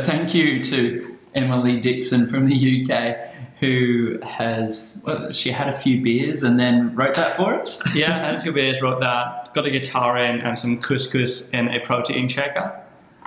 So thank you to Emily Dixon from the UK, who she had a few beers and then wrote that for us. Yeah, I had a few beers, wrote that, got a guitar in and some couscous in a protein shaker.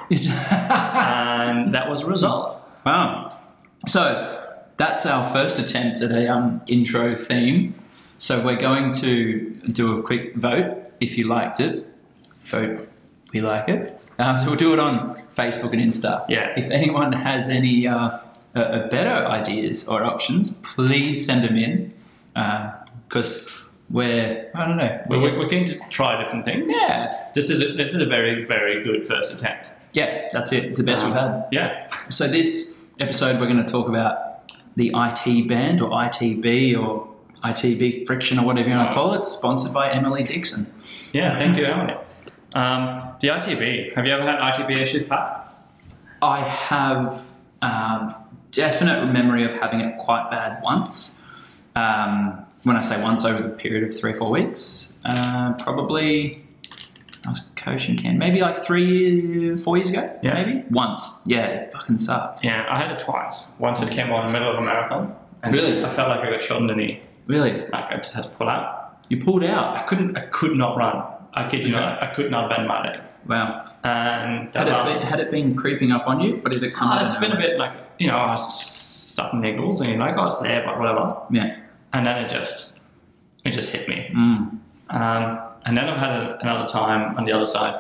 And that was a result. Wow. So that's our first attempt at a intro theme. So we're going to do a quick vote. If you liked it, vote we like it. So we'll do it on Facebook and Insta. Yeah. If anyone has any better ideas or options, please send them in, because we're keen to try different things. Yeah. This is a very, very good first attempt. Yeah, that's it. It's the best we've had. Yeah. So this episode we're going to talk about the IT band or ITB or ITB friction or whatever you want to call it, sponsored by Emily Dixon. Yeah, thank you, Emily. The ITB. Have you ever had ITB issues, Pat? I have definite memory of having it quite bad once. When I say once, over the period of 3 or 4 weeks. Probably, I was coaching camp, maybe like 4 years ago, Yeah. maybe? Once. Yeah, it fucking sucked. Yeah, I had it twice. Once it came on in the middle of a marathon. And Really? I felt like I got shot in the knee. Really? Like I just had to pull out. You pulled out? I could not run. I kid you not. I could not bend my leg. Wow. And Had it been creeping up on you? Or did it come out? It's been a bit like, I was stuck in niggles and I was there, but whatever. Yeah. And then it just hit me. Mm. And then I've had another time on the other side.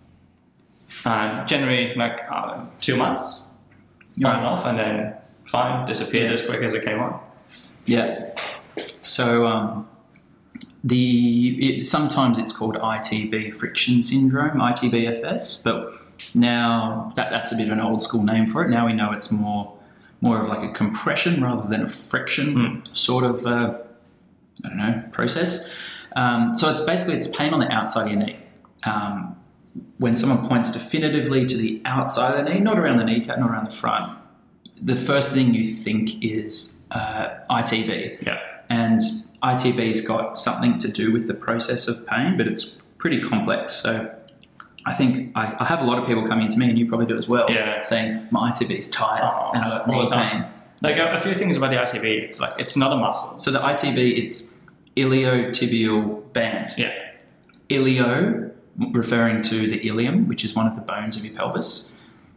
Generally, 2 months, ran off, and then fine, disappeared as quick as it came on. Yeah. So sometimes it's called ITB friction syndrome, ITBFS, but now that's a bit of an old school name for it. Now we know it's more of like a compression rather than a friction sort of process. So it's pain on the outside of your knee. When someone points definitively to the outside of the knee, not around the kneecap, not around the front, the first thing you think is ITB. Yeah. And ITB's got something to do with the process of pain, but it's pretty complex. So I think I have a lot of people coming to me, and you probably do as well, saying my ITB's tight and I've got knee pain. Like a few things about the ITB, it's not a muscle. So the ITB, it's iliotibial band. Yeah. Ilio, referring to the ilium, which is one of the bones of your pelvis.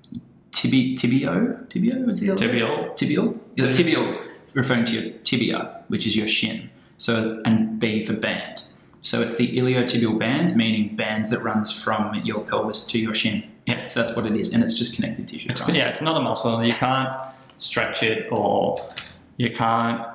Tibio is the other? Tibial? Yeah, tibial, referring to your tibia, which is your shin. So, and B for band. So it's the iliotibial band, meaning bands that runs from your pelvis to your shin. Yeah. So that's what it is, and it's just connective tissue. It's not a muscle. You can't stretch it, or you can't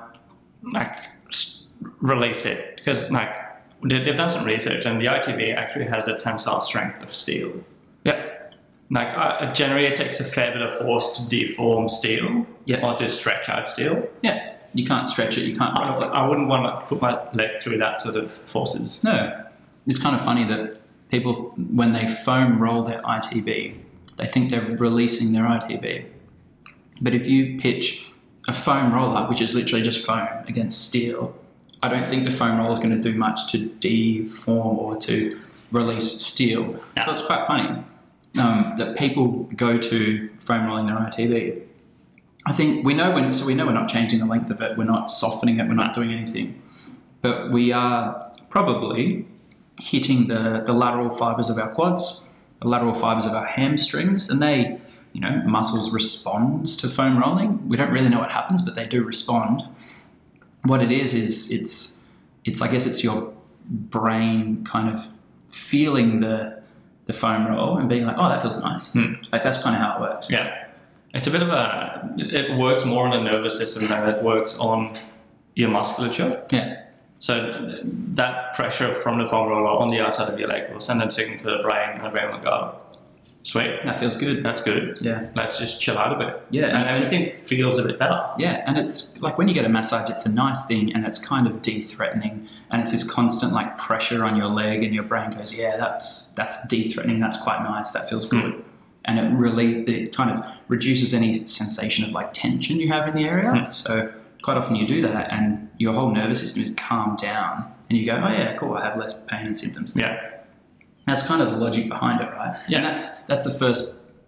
release it, because they've done some research, and the ITB actually has the tensile strength of steel. Yeah. Generally it takes a fair bit of force to deform steel, Yeah. or to stretch out steel. Yeah. You can't stretch it. You can't. I wouldn't want to put my leg through that sort of forces. No. It's kind of funny that people, when they foam roll their ITB, they think they're releasing their ITB. But if you pitch a foam roller, which is literally just foam against steel, I don't think the foam roller is going to do much to deform or to release steel. Yeah. So it's quite funny that people go to foam rolling their ITB. I think we know we're not changing the length of it, we're not softening it, we're not doing anything. But we are probably hitting the lateral fibers of our quads, the lateral fibers of our hamstrings, and they, muscles respond to foam rolling. We don't really know what happens, but they do respond. What it is it's I guess it's your brain kind of feeling the foam roll and being like, oh, that feels nice. Like that's kind of how it works. Yeah. It's a bit of it works more on the nervous system than it works on your musculature. Yeah. So that pressure from the foam roller on the outside of your leg will send a signal to the brain, and the brain will go, sweet. That feels good. That's good. Yeah. Let's just chill out a bit. Yeah. And everything feels a bit better. Yeah. And it's like when you get a massage, it's a nice thing, and it's kind of de-threatening, and it's this constant like pressure on your leg, and your brain goes, yeah, that's de-threatening. That's quite nice. That feels good. And it kind of reduces any sensation of like tension you have in the area. So quite often you do that and your whole nervous system is calmed down and you go, oh yeah, cool, I have less pain and symptoms. Yeah. That's kind of the logic behind it, right? Yeah. And that's the first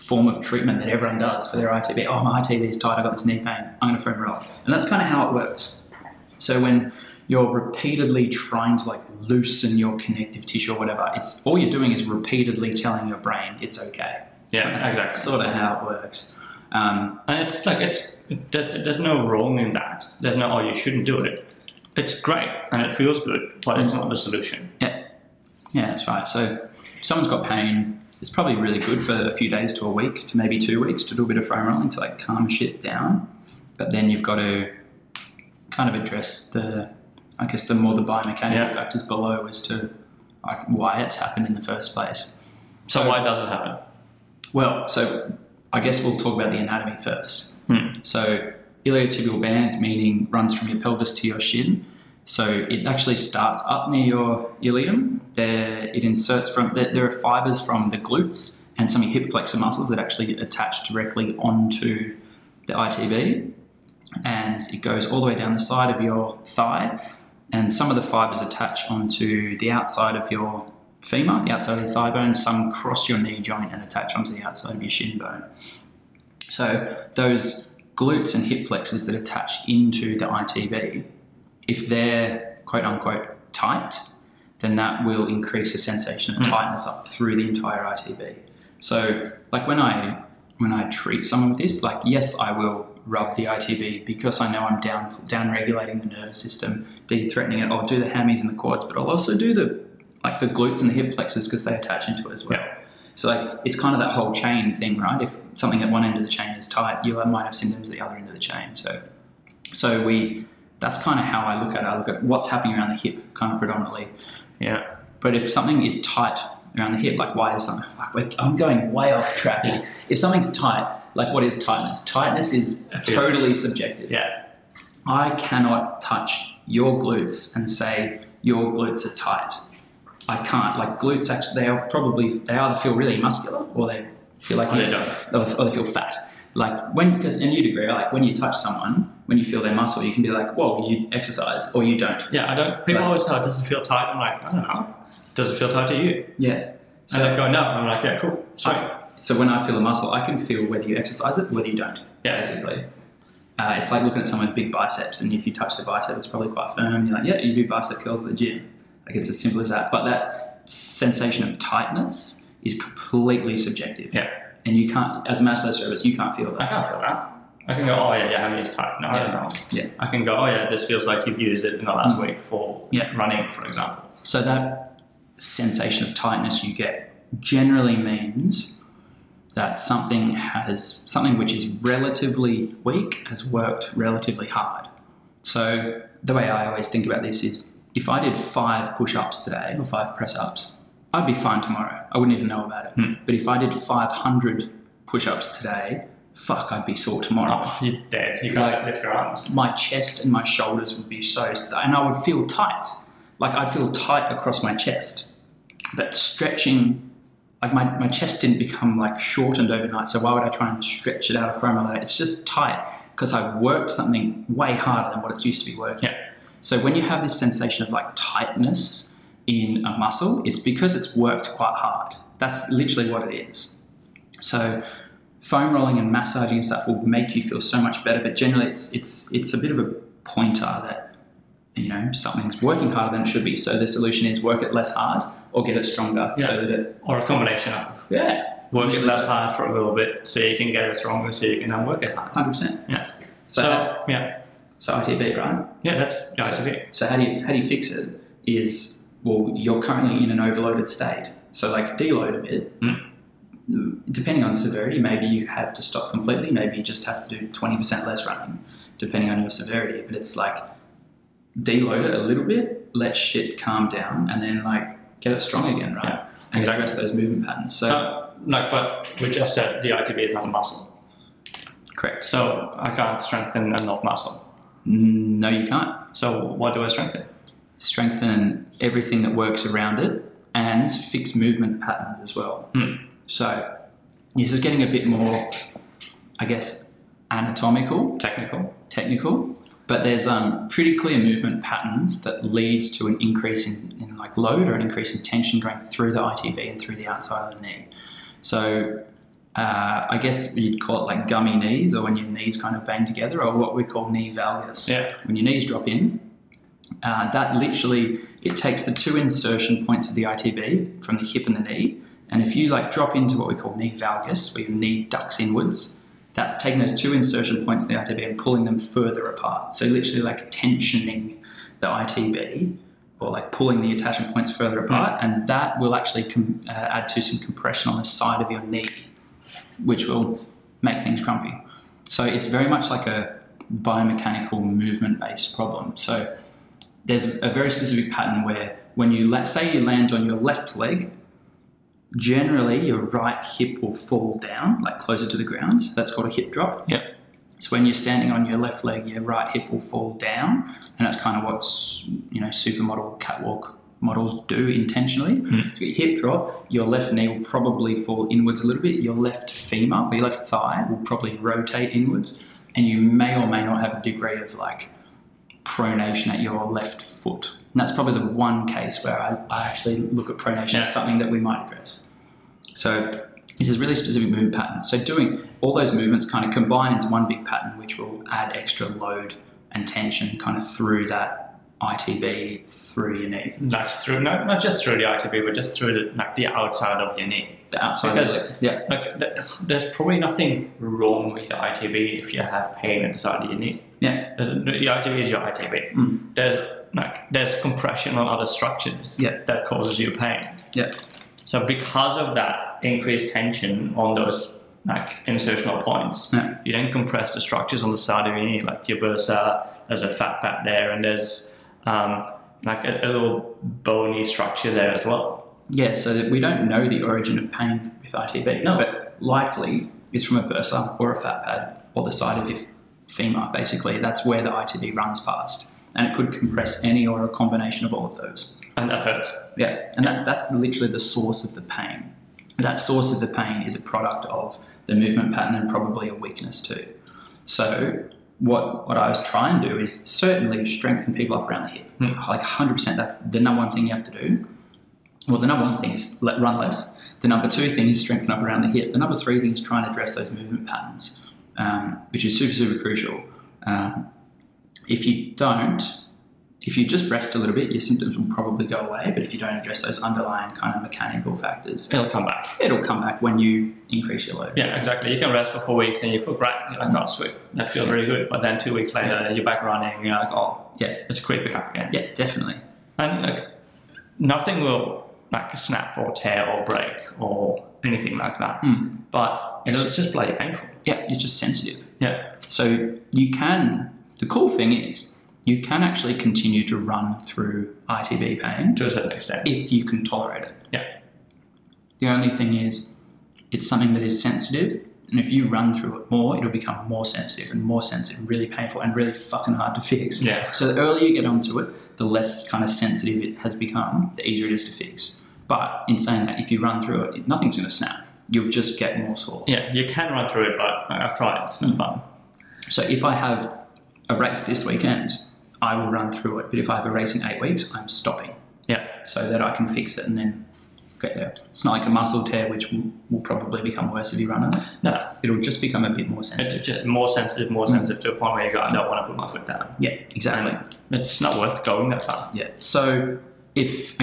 form of treatment that everyone does for their ITB. Oh, my ITB is tight, I've got this knee pain, I'm going to foam roll. And that's kind of how it works. So when you're repeatedly trying to like loosen your connective tissue or whatever, it's all you're doing is repeatedly telling your brain it's okay. Yeah, exactly. That's sort of how it works. And it's like there's no wrong in that. There's no you shouldn't do it. It's great and it feels good, but it's not the solution. Yeah, that's right. So if someone's got pain, it's probably really good for a few days to a week to maybe 2 weeks to do a bit of foam rolling to like calm shit down. But then you've got to kind of address the more the biomechanical factors below as to like why it's happened in the first place. So why does it happen? Well, so I guess we'll talk about the anatomy first. So iliotibial band, meaning runs from your pelvis to your shin. So it actually starts up near your ilium. It inserts there are fibers from the glutes and some of your hip flexor muscles that actually attach directly onto the ITB. And it goes all the way down the side of your thigh. And some of the fibers attach onto the outside of your femur, the outside of your thigh bone. Some cross your knee joint and attach onto the outside of your shin bone. So those glutes and hip flexors that attach into the ITB, if they're quote unquote tight, then that will increase the sensation of tightness up through the entire ITB. So like when I treat someone with this, like yes, I will rub the ITB because I know I'm down regulating the nervous system, de-threatening it. I'll do the hammies and the quads, but I'll also do the glutes and the hip flexors because they attach into it as well. Yeah. So like it's kind of that whole chain thing, right? If something at one end of the chain is tight, you might have symptoms at the other end of the chain. So that's kind of how I look at it. I look at what's happening around the hip kind of predominantly. Yeah. But if something is tight around the hip, like why is something, I'm going way off track here. If something's tight, like what is tightness? Tightness is totally subjective. Yeah. I cannot touch your glutes and say your glutes are tight. I can't. Like glutes actually, they either feel really muscular or they feel like they don't. Or they feel fat. Like and you'd agree, like when you touch someone, when you feel their muscle, you can be like, well, you exercise or you don't. Yeah, I don't. People always say, does it feel tight? I'm like, I don't know. Does it feel tight to you? Yeah. So and they go, no. I'm like, yeah, cool. Sweet. So when I feel a muscle, I can feel whether you exercise it, whether you don't. Yeah. Basically. It's like looking at someone with big biceps, and if you touch their bicep, it's probably quite firm. You're like, yeah, you do bicep curls at the gym. Like it's as simple as that. But that sensation of tightness is completely subjective. Yeah. And you can't, as a massotherapist, you can't feel that. I can't feel that. I can go, oh yeah, your hammy is tight. No, I don't know. Yeah. I can go, oh yeah, this feels like you've used it in the last week for running, for example. So that sensation of tightness you get generally means that something which is relatively weak has worked relatively hard. So the way I always think about this is if I did 5 push-ups today or 5 press-ups, I'd be fine tomorrow. I wouldn't even know about it. But if I did 500 push-ups today, fuck, I'd be sore tomorrow. Oh, you're dead. You can't lift your arms. My chest and my shoulders would be so, and I would feel tight. Like I'd feel tight across my chest. But stretching, like my chest didn't become like shortened overnight. So why would I try and stretch it out of foam like that? It's just tight because I've worked something way harder than what it's used to be working. Yeah. So when you have this sensation of like tightness in a muscle, it's because it's worked quite hard. That's literally what it is. So foam rolling and massaging and stuff will make you feel so much better, but generally it's a bit of a pointer that, you know, something's working harder than it should be. So the solution is work it less hard or get it stronger. Yeah. So that it, or a combination of work it less hard for a little bit so you can get it stronger so you can then work it hard. 100%. Yeah. So ITB, right? Yeah, that's ITB. So how do you fix it is, well, you're currently in an overloaded state. So like deload a bit. Depending on severity, maybe you have to stop completely. Maybe you just have to do 20% less running, depending on your severity. But it's like deload it a little bit, let shit calm down, and then like get it strong again, right? Yeah, and address those movement patterns. But we just said the ITB is not a muscle. Correct. So I can't strengthen a not muscle. No, you can't. So what do I strengthen? Strengthen everything that works around it and fix movement patterns as well. So this is getting a bit more, I guess, anatomical, technical, but there's pretty clear movement patterns that lead to an increase in like load or an increase in tension going through the ITB and through the outside of the knee. So I guess you'd call it like gummy knees, or when your knees kind of bang together, or what we call knee valgus. Yeah. When your knees drop in, that literally, it takes the two insertion points of the ITB from the hip and the knee, and if you like drop into what we call knee valgus, where your knee ducks inwards, that's taking those two insertion points of the ITB and pulling them further apart. So literally like tensioning the ITB, or like pulling the attachment points further apart, and that will actually add to some compression on the side of your knee, which will make things crumpy. So it's very much like a biomechanical movement-based problem. So there's a very specific pattern where when you say you land on your left leg, generally your right hip will fall down, like closer to the ground. That's called a hip drop. Yep. So when you're standing on your left leg, your right hip will fall down, and that's kind of what supermodel catwalk models do intentionally. So your hip drop, your left knee will probably fall inwards a little bit. Your left femur or your left thigh will probably rotate inwards, and you may or may not have a degree of like pronation at your left foot. And that's probably the one case where I actually look at pronation as something that we might address. So this is really specific movement pattern. So doing all those movements kind of combine into one big pattern, which will add extra load and tension kind of through that ITB, through your knee. Like through, not just through the ITB, but just through the outside of your knee. The outside because, of the leg. Yeah. Like, there's probably nothing wrong with the ITB if you have pain at the side of your knee. Yeah. The ITB is your ITB. There's compression on other structures that causes you pain. Yeah. So because of that increased tension on those like insertional points, you then compress the structures on the side of your knee, like your bursa. There's a fat pad there, and there's like a little bony structure there as well. Yeah, so that we don't know the origin of pain with ITB, but likely it's from a bursa or a fat pad or the side of your femur, basically. That's where the ITB runs past. And it could compress any or a combination of all of those. And that hurts. Yeah, and that's literally the source of the pain. That source of the pain is a product of the movement pattern and probably a weakness too. So what I was trying to do is certainly strengthen people up around the hip. Like 100%, that's the number one thing you have to do. Well, the number one thing is run less. The number two thing is strengthen up around the hip. The number three thing is try and address those movement patterns, which is super, super crucial. If you just rest a little bit, your symptoms will probably go away. But if you don't address those underlying kind of mechanical factors, it'll come back. It'll come back when you increase your load. Yeah, exactly. You can rest for 4 weeks and you feel great. You're like, oh, sweet. That feels really good. But then 2 weeks later, you're back running. And you're like, oh, yeah, it's creeping up again. Yeah, definitely. And like, nothing will like snap or tear or break or anything like that. But it's just bloody painful. Yeah, it's just sensitive. Yeah. So the cool thing is, you can actually continue to run through ITB pain to a certain extent if you can tolerate it. Yeah. The only thing is, it's something that is sensitive, and if you run through it more, it'll become more sensitive, really painful, and really fucking hard to fix. Yeah. So the earlier you get onto it, the less kind of sensitive it has become, the easier it is to fix. But in saying that, if you run through it, nothing's going to snap. You'll just get more sore. Yeah, you can run through it, but I've tried it. It's not fun. So if I have a race this weekend, I will run through it. But if I have a race in 8 weeks, I'm stopping. Yeah. So that I can fix it and then get there. It's not like a muscle tear, which will probably become worse if you run on it. No. It'll just become a bit more sensitive. It's just more sensitive to a point where you go, I don't want to put my foot down. Yeah, exactly. And it's not worth going that far. Yeah. So if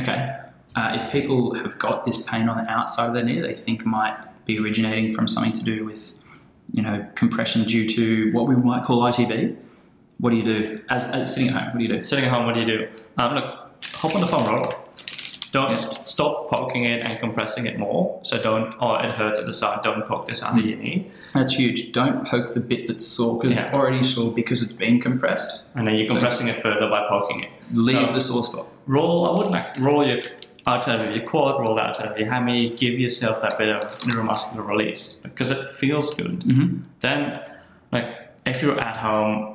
people have got this pain on the outside of their knee, they think might be originating from something to do with, compression due to what we might call ITB. What do you do? As sitting at home, what do you do? Sitting at home, what do you do? Look, hop on the foam roller. Don't stop poking it and compressing it more. So it hurts at the side. Don't poke this under your knee. That's huge. Don't poke the bit that's sore because it's already sore because it's been compressed. And then you're compressing it further by poking it. Leave the sore spot. I wouldn't roll your outside of your quad, roll the outside of your hammy, give yourself that bit of neuromuscular release because it feels good. Mm-hmm. Then, if you're at home,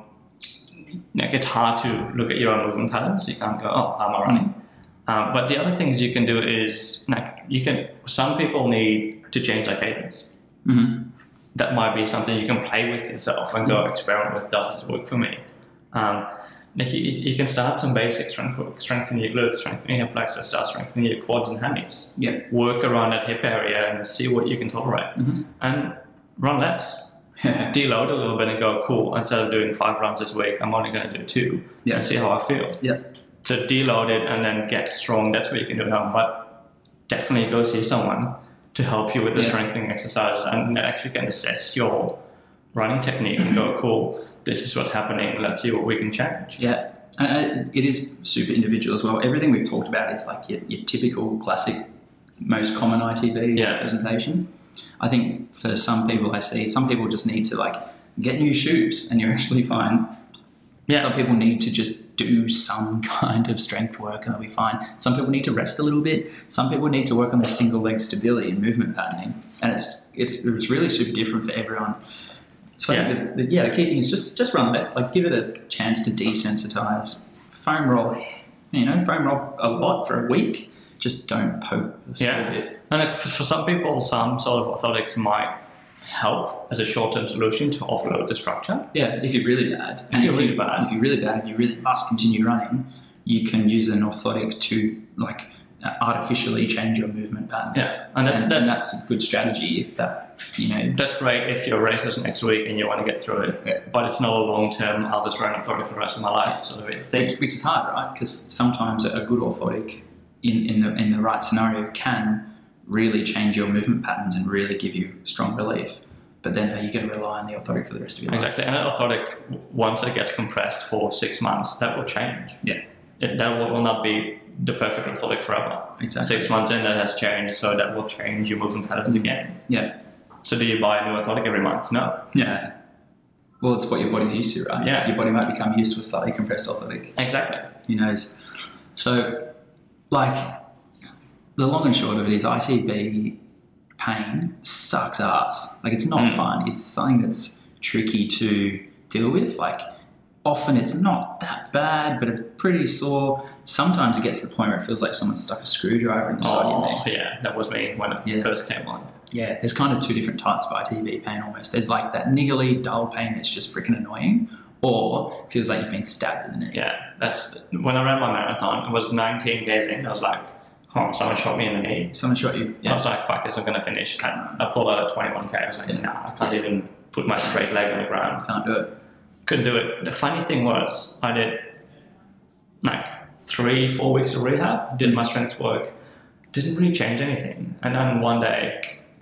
it's hard to look at your own movement patterns. You can't go, oh, how am I running? But the other things you can do is, some people need to change their cadence. Mm-hmm. That might be something you can play with yourself and go experiment with, does this work for me? Like you can start some basic strength work, strengthening your glutes, strengthening your flexors, start strengthening your quads and hammies. Yeah. Work around that hip area and see what you can tolerate. And run less. Deload a little bit and go, cool, instead of doing 5 runs this week, I'm only going to do 2 and see how I feel. Yeah. So deload it and then get strong. That's what you can do now. But definitely go see someone to help you with the strengthening exercises and actually can assess your running technique and go, cool, this is what's happening. Let's see what we can change. Yeah. It is super individual as well. Everything we've talked about is like your typical classic, most common ITB presentation. I think for some people I see, some people just need to like get new shoes and you're actually fine. Yeah. Some people need to just do some kind of strength work and they'll be fine. Some people need to rest a little bit. Some people need to work on their single leg stability and movement patterning. And it's really super different for everyone. So I think the key thing is just run less, like give it a chance to desensitize. Foam roll a lot for a week. Just don't poke the sore bit. And for some people, some sort of orthotics might help as a short-term solution to offload the structure. Yeah, if you're really bad. If you're really bad, you really must continue running, you can use an orthotic to like artificially change your movement pattern. Yeah, and that's a good strategy if that, That's great if your race is next week and you want to get through it. Yeah. But it's not a long-term, I'll just run orthotic for the rest of my life sort of thing. Which is hard, right? Because sometimes a good orthotic in the right scenario can really change your movement patterns and really give you strong relief. But then are you going to rely on the orthotic for the rest of your life? Exactly. And an orthotic, once it gets compressed for 6 months, that will change. Yeah. That will not be the perfect orthotic forever. Exactly. 6 months in, that has changed, so that will change your movement patterns again. Yeah. So do you buy a new orthotic every month? No. Yeah. Well, it's what your body's used to, right? Yeah. Your body might become used to a slightly compressed orthotic. Exactly. Who knows? So, like, the long and short of it is ITB pain sucks ass. Like, it's not fun. It's something that's tricky to deal with. Like, often it's not that bad, but it's pretty sore. Sometimes it gets to the point where it feels like someone stuck a screwdriver in the side of your neck. Yeah, that was me when it first came on. Yeah, there's kind of 2 different types of ITB pain almost. There's like that niggly, dull pain that's just freaking annoying, or it feels like you've been stabbed in the neck. Yeah, that's when I ran my marathon. It was 19 k's in. I was like, someone shot me in the knee. Someone shot you? Yeah. I was like, fuck this, I'm going to finish. I pulled out at 21k. I was like, I can't even put my straight leg on the ground. Can't do it. Couldn't do it. The funny thing was, I did like 3-4 weeks of rehab, did my strength work, didn't really change anything. And then one day,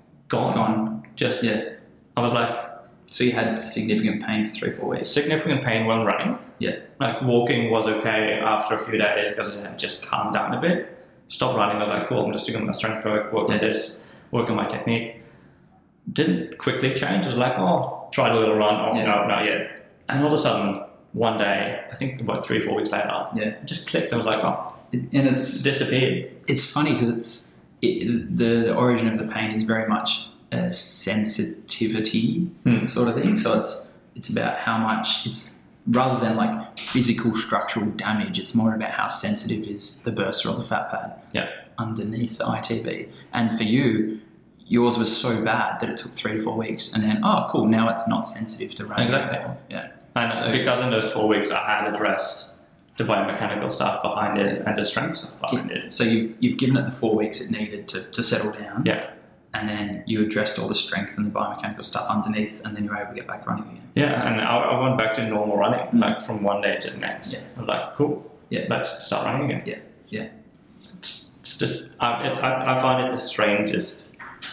gone. Just, I was like... So you had significant pain for 3-4 weeks? Significant pain when running. Yeah. Like walking was okay after a few days because it had just calmed down a bit. Stopped running, I was like, cool, I'm just doing my strength work, work on this, work on my technique. Didn't quickly change. I was like, tried a little run. No, not yet. And all of a sudden, one day, I think about 3-4 weeks later, it just clicked. I was like, and it's disappeared. It's funny because the origin of the pain is very much a sensitivity sort of thing. So it's about how much it's, rather than like physical structural damage, it's more about how sensitive is the bursa or the fat pad underneath the ITB. And for you, yours was so bad that it took 3 to 4 weeks, and then cool, now it's not sensitive to running. Exactly. Yeah. And so, because in those 4 weeks I had addressed the biomechanical stuff behind it and the strength stuff behind it. So you've given it the 4 weeks it needed to settle down. Yeah. And then you addressed all the strength and the biomechanical stuff underneath, and then you were able to get back running again. Yeah, and I went back to normal running, like from one day to the next. Yeah. I was like, cool, let's start running again. Yeah, yeah. It's just, I find it the strangest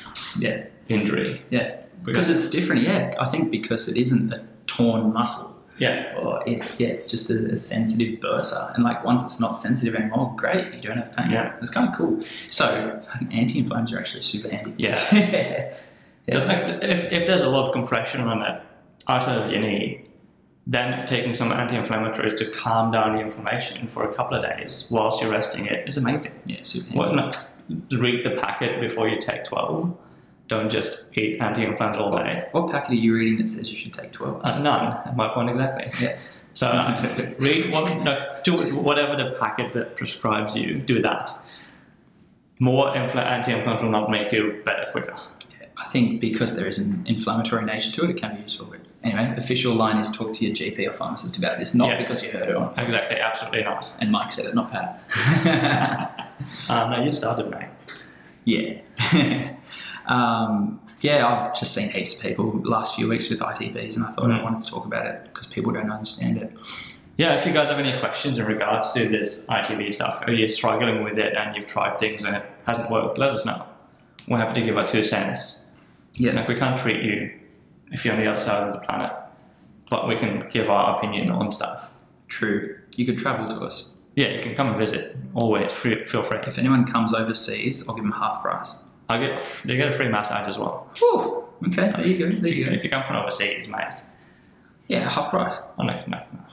injury. Yeah, because it's different, I think because it isn't a torn muscle. Yeah. Or it's just a sensitive bursa. And like once it's not sensitive anymore, great, you don't have pain. Yeah. It's kind of cool. So anti-inflammatories are actually super handy. Yeah. Like, if there's a lot of compression on that outside of your knee, then taking some anti-inflammatories to calm down the inflammation for a couple of days whilst you're resting it is amazing. Yeah, super handy. Read the packet before you take 12. Don't just eat anti-inflammatories all day. What packet are you reading that says you should take 12? None, my point exactly. Yeah. So read do whatever the packet that prescribes you, do that. More anti-inflammatory will not make you better quicker. I think because there is an inflammatory nature to it, it can be useful. Anyway, official line is talk to your GP or pharmacist about this, not Yes. because you heard it on. Exactly, absolutely not. And Mike said it, not Pat. No, you started, mate. Yeah. Yeah, I've just seen heaps of people the last few weeks with ITBs, and I thought I wanted to talk about it because people don't understand it. Yeah, if you guys have any questions in regards to this ITB stuff, or you're struggling with it and you've tried things and it hasn't worked, let us know. We're happy to give our 2 cents. Yeah. Like, we can't treat you if you're on the other side of the planet, but we can give our opinion on stuff. True. You could travel to us. Yeah, you can come and visit. Always, feel free. If anyone comes overseas, I'll give them half price. You get a free massage as well. Whew. Okay, there you go. There you go. If you come from overseas, mate. Yeah, half price. Oh, no.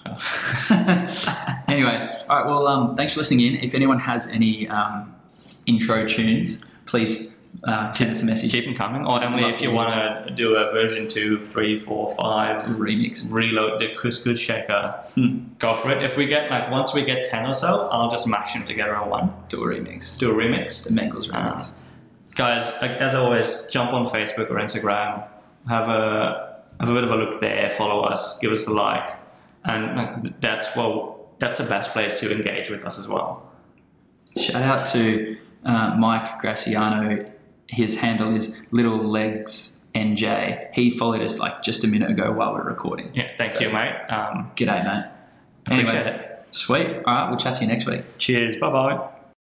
Anyway, all right. Well, thanks for listening in. If anyone has any intro tunes, please send us a message. Keep them coming. Or Emily, if you want to do a version 2, 3, 4, 5 remix, reload the Good Shaker, go for it. If we get once we get 10 or so, I'll just mash them together in one. Do a remix. The Mangles remix. Guys, as always, jump on Facebook or Instagram. Have a bit of a look there. Follow us. Give us the like. And that's the best place to engage with us as well. Shout out to Mike Graciano. His handle is Little Legs NJ. He followed us just a minute ago while we're recording. Yeah, thank you, mate. G'day, mate. Appreciate it. Sweet. All right, we'll chat to you next week. Cheers. Bye-bye.